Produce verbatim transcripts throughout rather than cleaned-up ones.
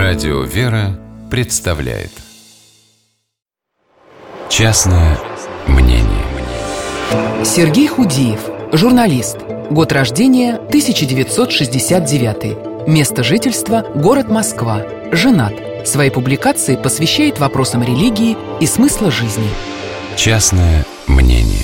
Радио «Вера» представляет «Частное мнение». Сергей Худиев, журналист. Год рождения тысяча девятьсот шестьдесят девятый. Место жительства – город Москва. Женат. Свои публикации посвящает вопросам религии и смысла жизни. Частное мнение.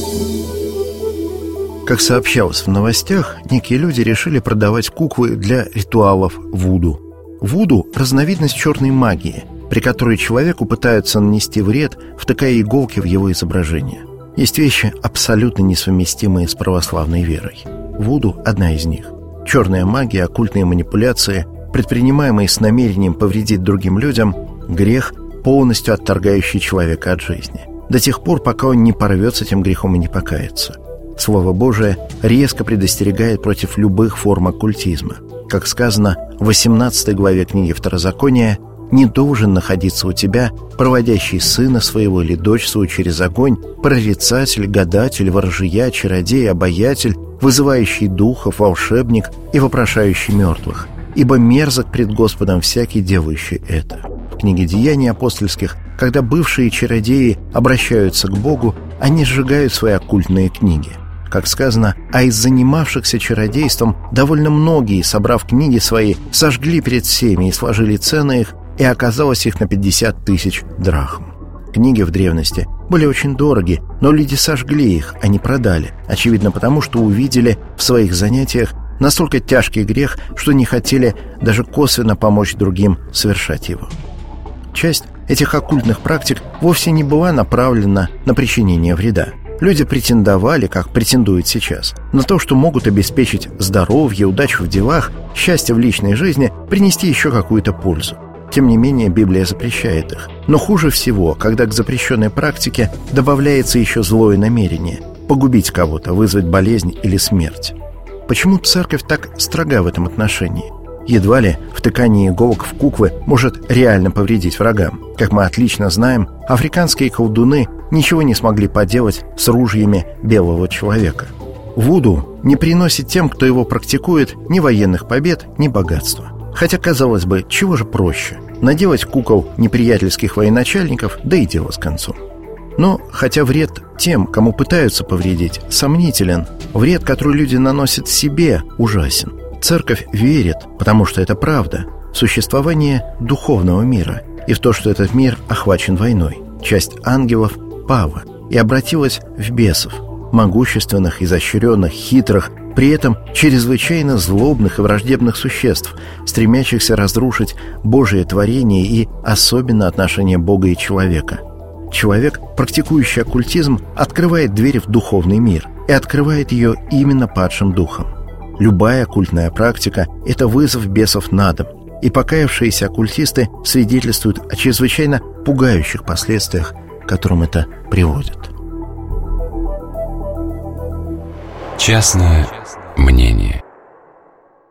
Как сообщалось в новостях, некие люди решили продавать куклы для ритуалов вуду. Вуду – разновидность черной магии, при которой человеку пытаются нанести вред, втыкая иголки в его изображение. Есть вещи, абсолютно несовместимые с православной верой. Вуду – одна из них. Черная магия, оккультные манипуляции, предпринимаемые с намерением повредить другим людям – грех, полностью отторгающий человека от жизни. До тех пор, пока он не порвет этим грехом и не покается. Слово Божие резко предостерегает против любых форм оккультизма. Как сказано в восемнадцатой главе книги Второзакония, «Не должен находиться у тебя проводящий сына своего или дочь свою через огонь, прорицатель, гадатель, ворожия, чародей, обаятель, вызывающий духов, волшебник и вопрошающий мертвых, ибо мерзок пред Господом всякий, делающий это». В книге Деяний апостольских, когда бывшие чародеи обращаются к Богу, они сжигают свои оккультные книги. Как сказано, а из занимавшихся чародейством довольно многие, собрав книги свои, сожгли перед всеми и сложили цены их, и оказалось их на пятьдесят тысяч драхм. Книги в древности были очень дороги, но люди сожгли их, а не продали, очевидно потому, что увидели в своих занятиях настолько тяжкий грех, что не хотели даже косвенно помочь другим совершать его. Часть этих оккультных практик вовсе не была направлена на причинение вреда. Люди претендовали, как претендуют сейчас, на то, что могут обеспечить здоровье, удачу в делах, счастье в личной жизни, принести еще какую-то пользу. Тем не менее, Библия запрещает их. Но хуже всего, когда к запрещенной практике добавляется еще злое намерение – погубить кого-то, вызвать болезнь или смерть. Почему церковь так строга в этом отношении? Едва ли втыкание иголок в куклы может реально повредить врагам. Как мы отлично знаем, африканские колдуны ничего не смогли поделать с ружьями белого человека. Вуду не приносит тем, кто его практикует, ни военных побед, ни богатства. Хотя, казалось бы, чего же проще? Наделать кукол неприятельских военачальников, да и дело с концом. Но, хотя вред тем, кому пытаются повредить, сомнителен, вред, который люди наносят себе, ужасен. Церковь верит, потому что это правда, в существование духовного мира и в то, что этот мир охвачен войной. Часть ангелов пала и обратилась в бесов, могущественных, изощренных, хитрых, при этом чрезвычайно злобных и враждебных существ, стремящихся разрушить Божие творение и особенно отношения Бога и человека. Человек, практикующий оккультизм, открывает дверь в духовный мир и открывает ее именно падшим духом. Любая оккультная практика – это вызов бесов на дом, и покаявшиеся оккультисты свидетельствуют о чрезвычайно пугающих последствиях, к которым это приводит. Частное